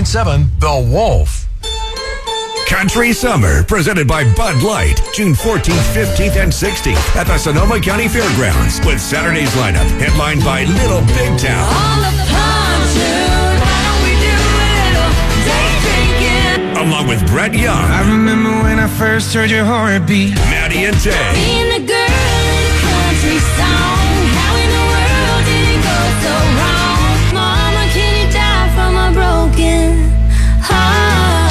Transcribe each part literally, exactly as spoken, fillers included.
point seven, The Wolf. Country Summer, presented by Bud Light, June fourteenth, fifteenth, and sixteenth at the Sonoma County Fairgrounds, with Saturday's lineup headlined by Little Big Town. All of the pontoon, why don't we do a little day drinking? Along with Brett Young. I remember when I first heard your heartbeat. Maddie and Tay. Being the girl in a country song, how in the world did it go so wrong? Mama, can you die from a broken heart?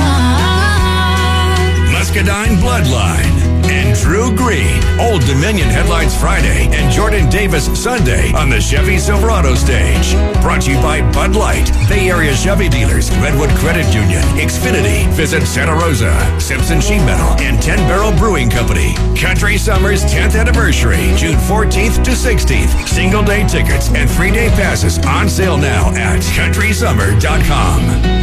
Muscadine Bloodline, and Drew Green. Old Dominion headlines Friday and Jordan Davis Sunday on the Chevy Silverado stage. Brought to you by Bud Light, Bay Area Chevy dealers, Redwood Credit Union, Xfinity, Visit Santa Rosa, Simpson Sheet Metal, and ten Barrel Brewing Company. Country Summer's tenth anniversary, June fourteenth to sixteenth. Single day tickets and three day passes on sale now at country summer dot com.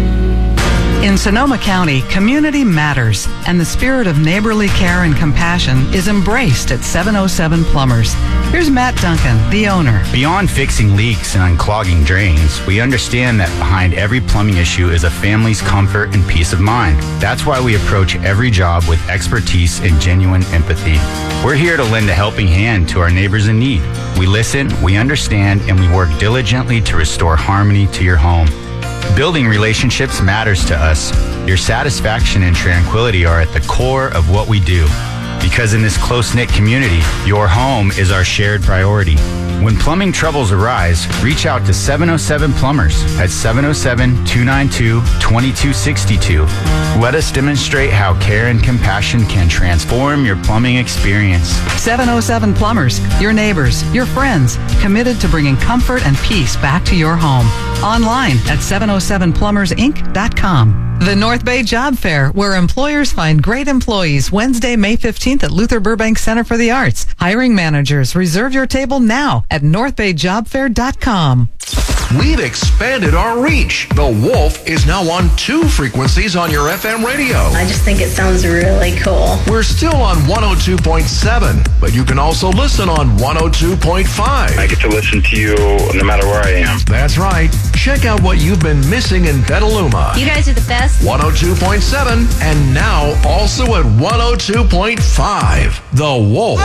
In Sonoma County, community matters, and the spirit of neighborly care and compassion is embraced at seven oh seven Plumbers. Here's Matt Duncan, the owner. Beyond fixing leaks and unclogging drains, we understand that behind every plumbing issue is a family's comfort and peace of mind. That's why we approach every job with expertise and genuine empathy. We're here to lend a helping hand to our neighbors in need. We listen, we understand, and we work diligently to restore harmony to your home. Building relationships matters to us. Your satisfaction and tranquility are at the core of what we do. Because in this close-knit community, your home is our shared priority. When plumbing troubles arise, reach out to seven oh seven Plumbers at seven oh seven, two nine two, two two six two. Let us demonstrate how care and compassion can transform your plumbing experience. seven oh seven Plumbers, your neighbors, your friends, committed to bringing comfort and peace back to your home. Online at seven oh seven plumbers inc dot com. The North Bay Job Fair, where employers find great employees, Wednesday, May fifteenth at Luther Burbank Center for the Arts. Hiring managers, reserve your table now at north bay job fair dot com. We've expanded our reach. The Wolf is now on two frequencies on your F M radio. I just think it sounds really cool. We're still on one oh two point seven, but you can also listen on one oh two point five. I get to listen to you no matter where I am. That's right. Check out what you've been missing in Petaluma. You guys are the best. one oh two point seven, and now also at one oh two point five. The Wolf.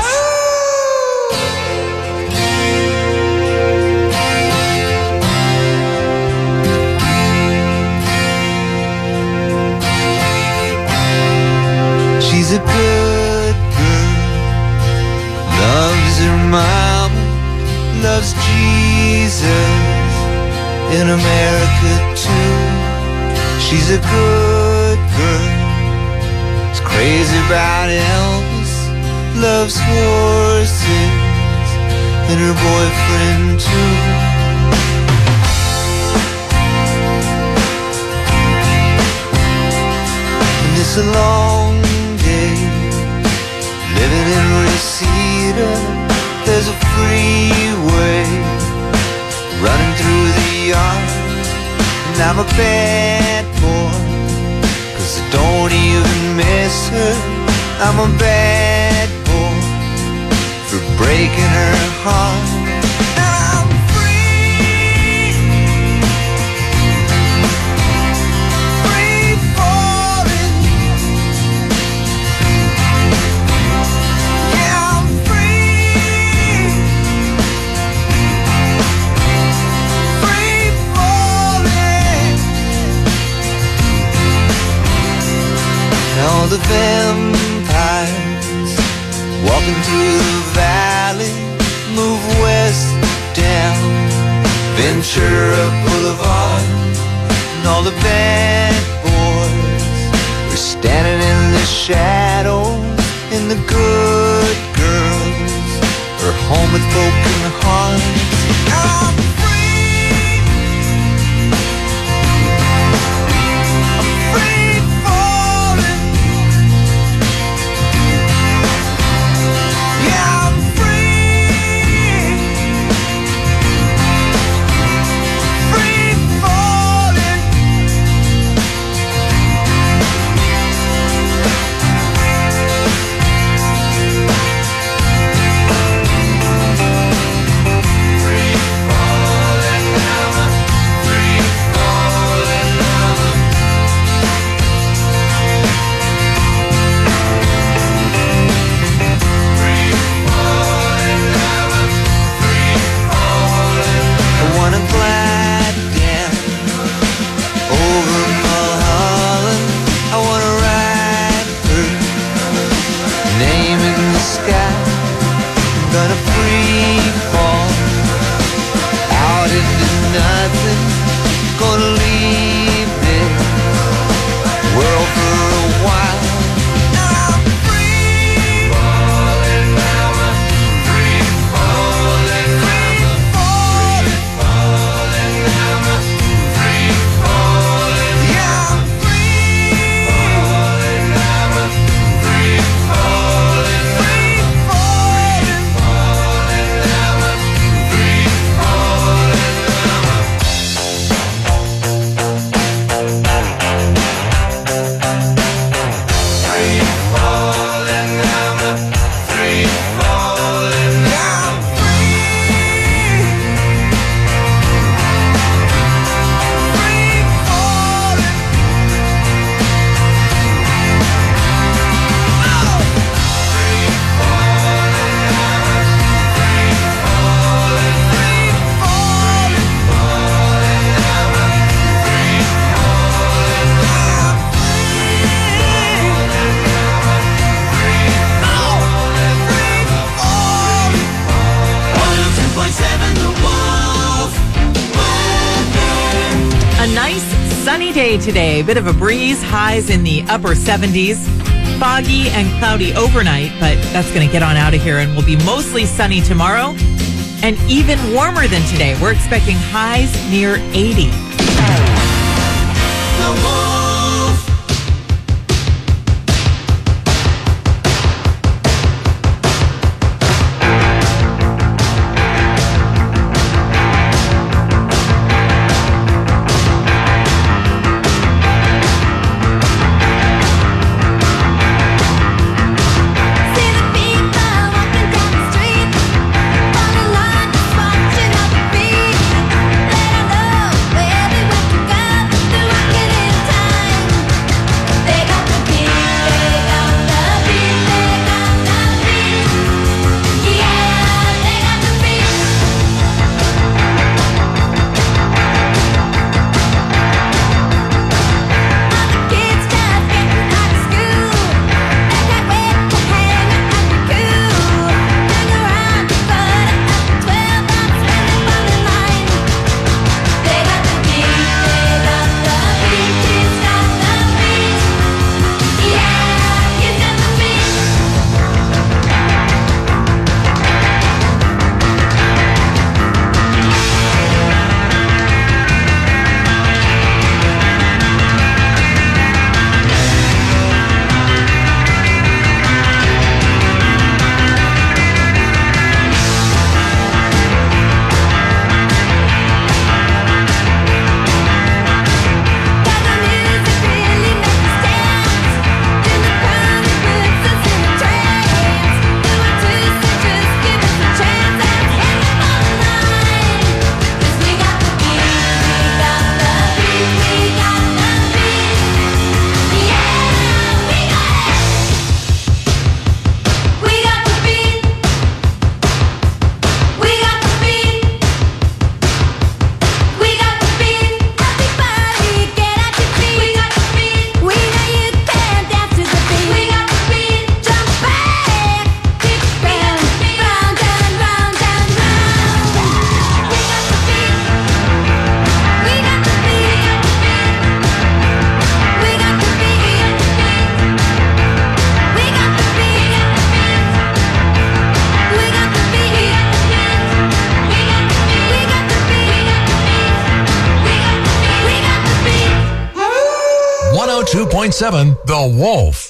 She's a good girl, loves her mama, loves Jesus, in America too. She's a good girl, is crazy about Elvis, loves horses, and her boyfriend too. And it's a long living in Reseda, there's a freeway running through the yard. And I'm a bad boy, cause I don't even miss her. I'm a bad boy for breaking her heart. I'm free, free falling. All the vampires walking through the valley move west down Ventura Boulevard. And all the bad boys are standing in the shadows, and the good girls are home with broken hearts. I'm day today. Bit of a breeze, highs in the upper seventies. Foggy and cloudy overnight, but that's going to get on out of here and will be mostly sunny tomorrow and even warmer than today. We're expecting highs near eighty. one oh two point seven The Wolf.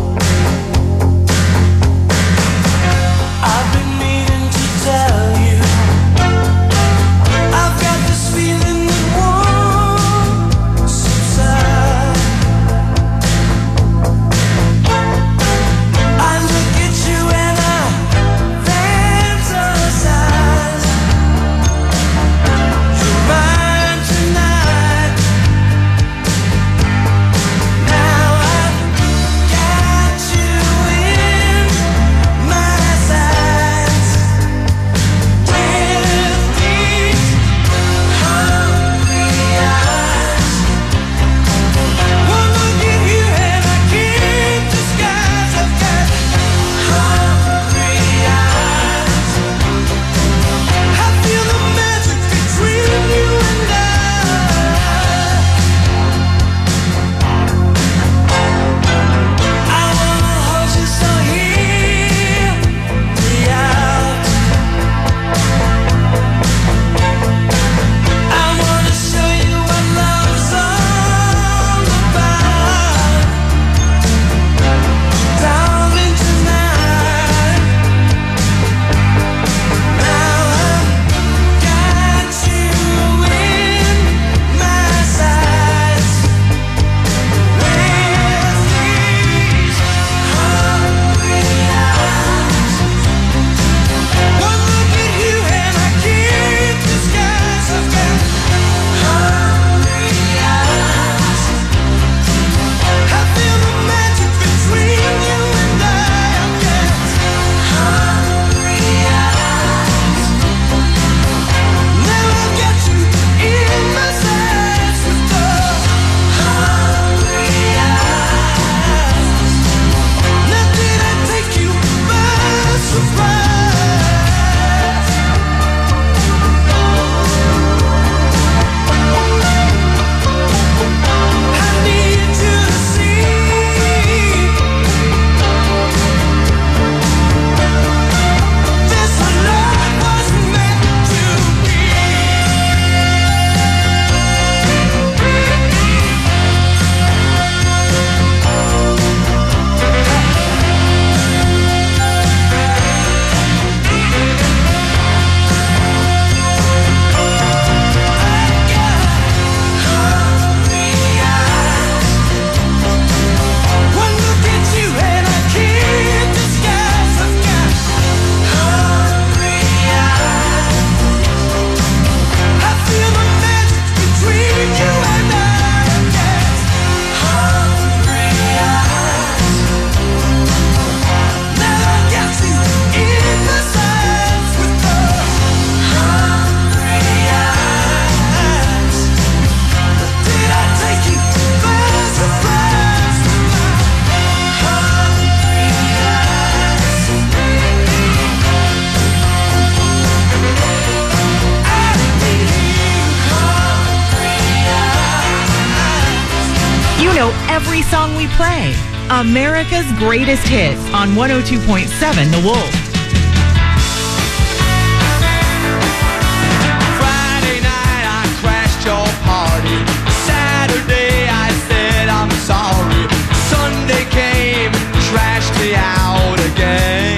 I've been meaning to tell you every song we play. America's greatest hits on one oh two point seven The Wolf. Friday night I crashed your party. Saturday I said I'm sorry. Sunday came, trashed me out again.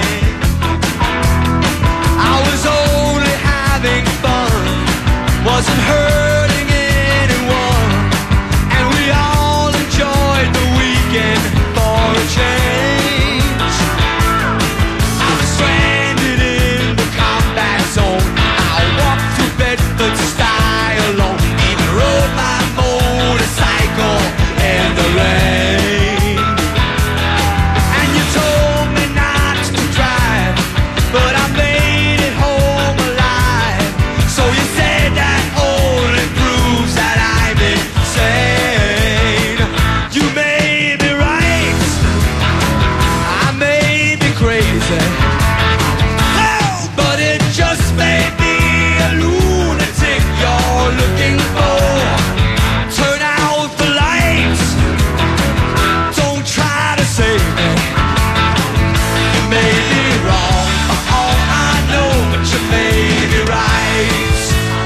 I was only having fun, wasn't hurting anyone, and we all enjoyed the weekend for a change. I was stranded in the combat zone. I walked through Bedford style alone, even rode my motorcycle in the rain. And you told me not to drive, but I made it home alive. So you said that only proves that I'm insane. You may be right, I may be crazy, oh, but it just may be a lunatic you're looking for. Turn out the lights, don't try to save me. You may be wrong for all I know, but you may be right.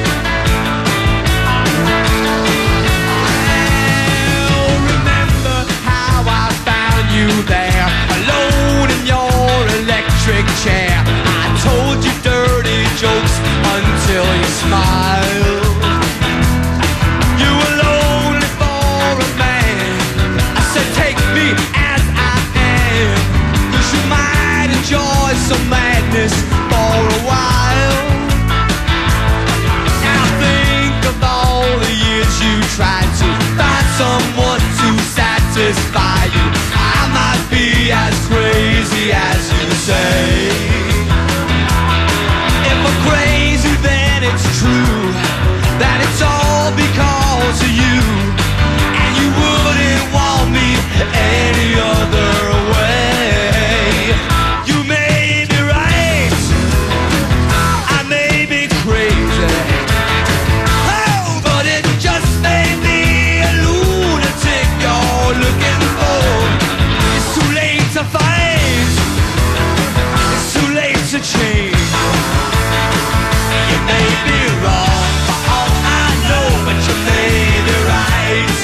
Well, remember how I found you there, alone in your electric chair. I told you dirty jokes until you smiled. You were lonely for a man. I said take me as I am, 'cause you might enjoy some madness for a while. Now think of all the years you tried to find someone to satisfy you. I might be as crazy as you say. If I'm crazy, then it's true that it's all because of you, and you wouldn't want me any other way. You may be right, I may be crazy, oh, but it just may be a lunatic you're looking for. It's too late to fight, it's too late to change. You may be wrong for all I know, but you may be right.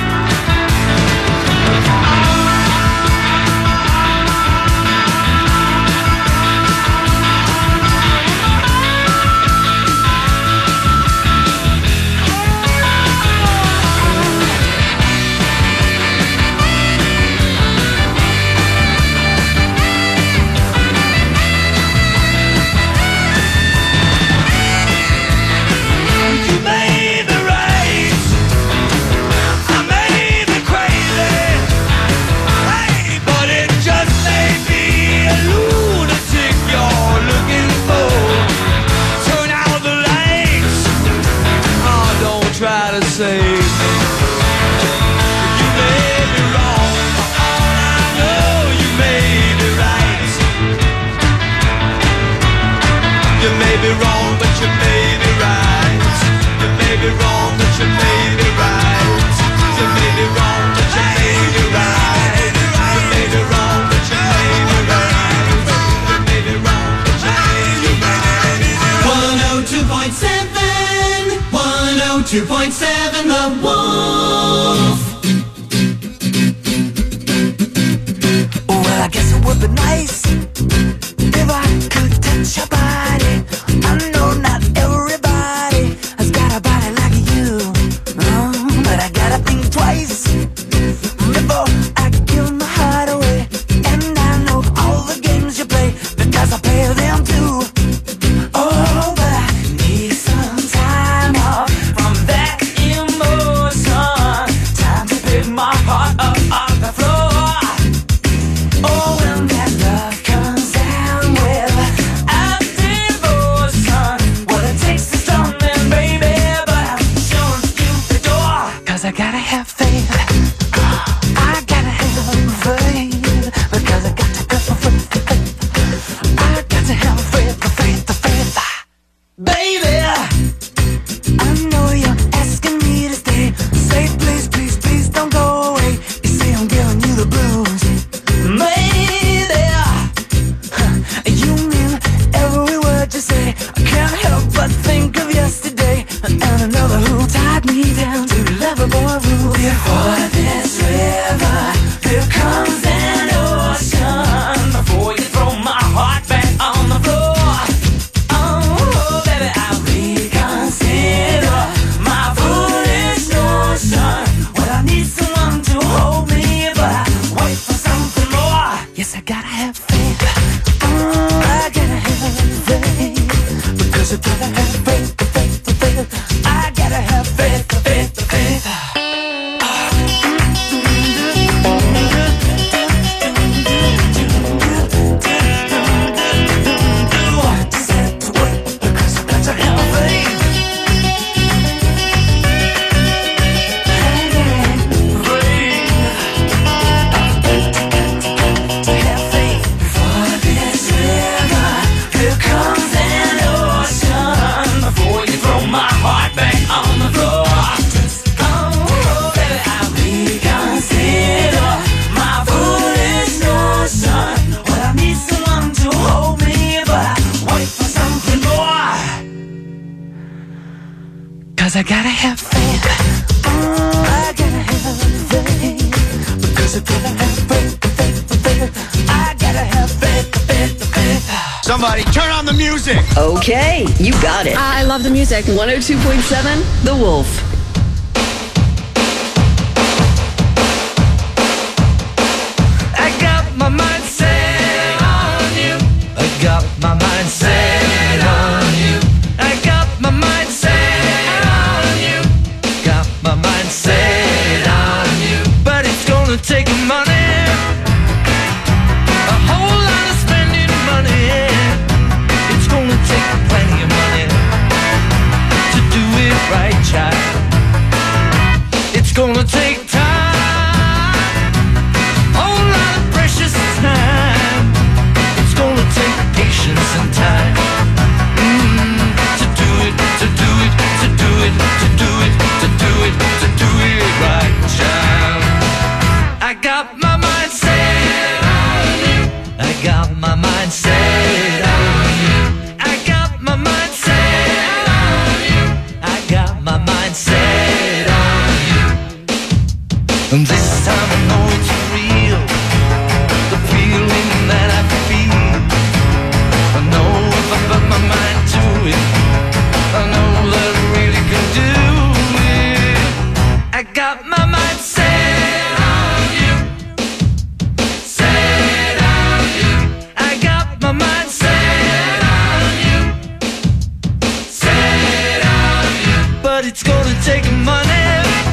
You may be right, I may be crazy, hey, but it just may be a lunatic you're looking for. Turn out the lights, oh, don't try to save me. You may be wrong for all I know, you may be right. You may be wrong, but you may be right. You may be wrong, but you may be right. You may be wrong, but you may be right. You may be wrong, but you may be right. You may be wrong, but you may be right. one oh two point seven, one oh two point seven The Wolf. Well, I guess it would be nice if I could touch your body. I know not everybody has got a body like you, oh, but I gotta think twice before I give my heart away. And I know all the games you play because I play them too. Oh, but I need some time off from that emotion. Time to pick my heart up off the floor. Oh, when that love Because I gotta have faith. Mm, I gotta have faith. Because I gotta have faith, faith, faith. I gotta have faith, faith, faith. Somebody turn on the music. Okay, you got it. I love the music. one oh two point seven, The Wolf. I got my mind set on you. I got my mind set on you. I got my mind set on you. Got my mind set on you. But it's gonna take money. A whole lot of spending money. It's gonna take plenty of money to do it right, child. It's gonna take time. Patience and time mm, to do it, to do it, to do it, to do it, to do it, to do it right, child. I got my mind set on you. I got my mind set on you. I got my mind set on you. I got my mind set on you. And this time I know it's real. The feeling that I feel. I know if I put my mind to it, I know that I really can do it. I got my mind set on you, set on you. I got my mind set on you, set on you. But it's gonna take money,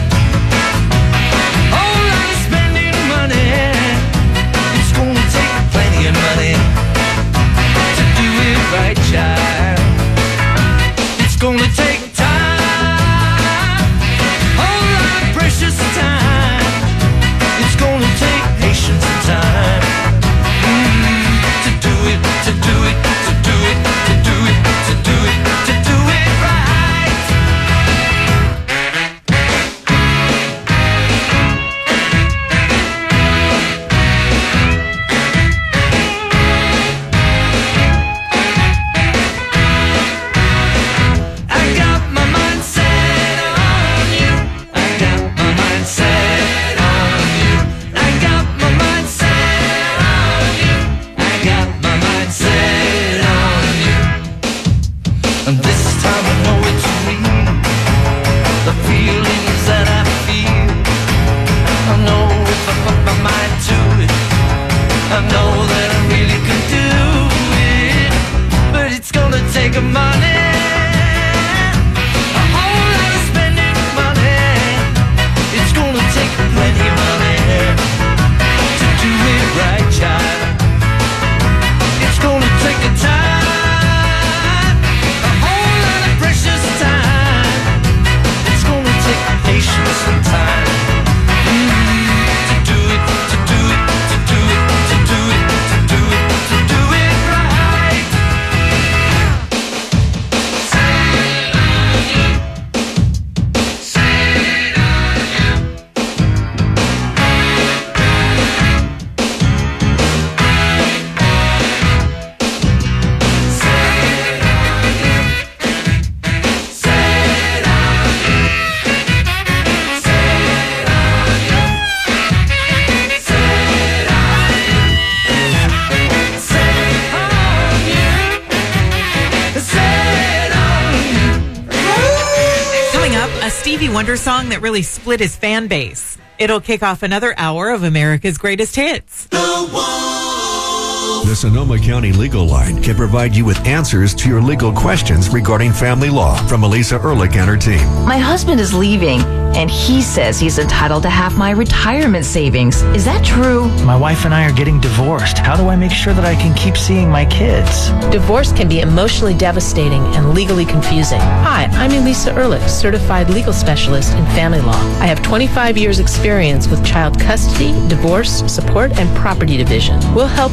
whole lot of spending money. It's gonna take plenty of money. Right, child. It's gonna take time, whole lot of precious time. It's gonna take patience and time mm, to do it, to do it, to do it, to do it, to do it, to do it right. Wonder song that really split his fan base. It'll kick off another hour of America's Greatest Hits. The Sonoma County Legal Line can provide you with answers to your legal questions regarding family law from Elisa Ehrlich and her team. My husband is leaving, and he says he's entitled to half my retirement savings. Is that true? My wife and I are getting divorced. How do I make sure that I can keep seeing my kids? Divorce can be emotionally devastating and legally confusing. Hi, I'm Elisa Ehrlich, certified legal specialist in family law. I have twenty-five years experience with child custody, divorce, support, and property division. We'll help you with the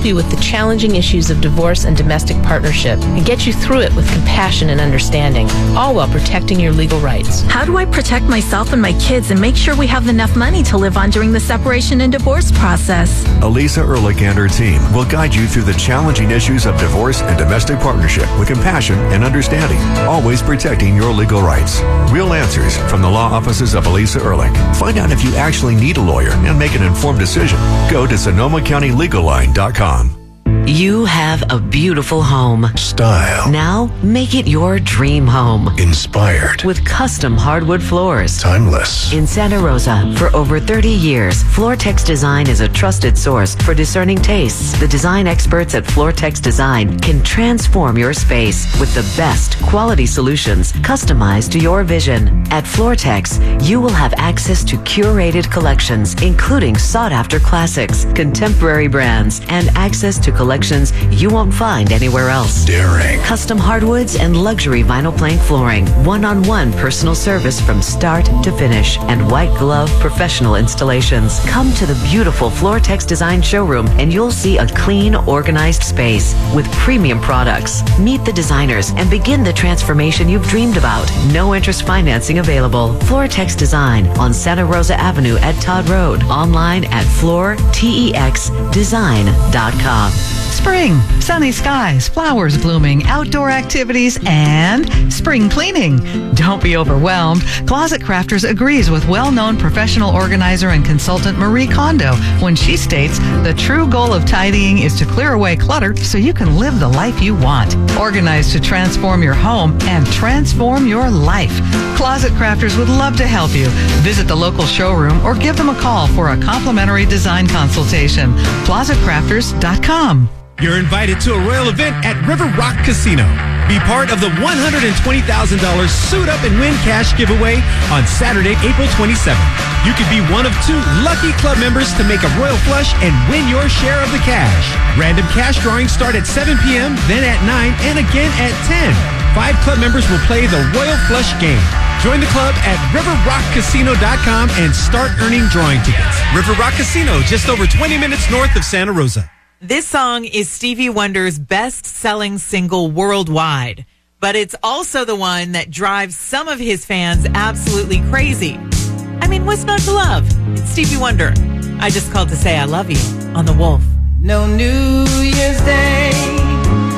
challenging issues of divorce and domestic partnership and get you through it with compassion and understanding, all while protecting your legal rights. How do I protect myself and my kids and make sure we have enough money to live on during the separation and divorce process? Elisa Ehrlich and her team will guide you through the challenging issues of divorce and domestic partnership with compassion and understanding, always protecting your legal rights. Real answers from the law offices of Elisa Ehrlich. Find out if you actually need a lawyer and make an informed decision. Go to Sonoma County Legal Line dot com. You have a beautiful home. Style. Now, make it your dream home. Inspired. With custom hardwood floors. Timeless. In Santa Rosa, for over thirty years, Floortex Design is a trusted source for discerning tastes. The design experts at Floortex Design can transform your space with the best quality solutions customized to your vision. At Floortex, you will have access to curated collections, including sought-after classics, contemporary brands, and access to collections you won't find anywhere else. Daring. Custom hardwoods and luxury vinyl plank flooring. One-on-one personal service from start to finish. And white glove professional installations. Come to the beautiful Floortex Design showroom and you'll see a clean, organized space with premium products. Meet the designers and begin the transformation you've dreamed about. No interest financing available. Floortex Design on Santa Rosa Avenue at Todd Road. Online at floor tex design dot com. Spring, sunny skies, flowers blooming, outdoor activities, and spring cleaning. Don't be overwhelmed. Closet Crafters agrees with well-known professional organizer and consultant Marie Kondo when she states the true goal of tidying is to clear away clutter so you can live the life you want. Organize to transform your home and transform your life. Closet Crafters would love to help you. Visit the local showroom or give them a call for a complimentary design consultation. closet crafters dot com. You're invited to a royal event at River Rock Casino. Be part of the one hundred twenty thousand dollars Suit Up and Win cash giveaway on Saturday, April twenty-seventh. You could be one of two lucky club members to make a royal flush and win your share of the cash. Random cash drawings start at seven p.m., then at nine, and again at ten. Five club members will play the Royal Flush game. Join the club at river rock casino dot com and start earning drawing tickets. River Rock Casino, just over twenty minutes north of Santa Rosa. This song is Stevie Wonder's best-selling single worldwide, but it's also the one that drives some of his fans absolutely crazy. I mean, what's not to love? It's Stevie Wonder. I just called to say I love you on The Wolf. No New Year's Day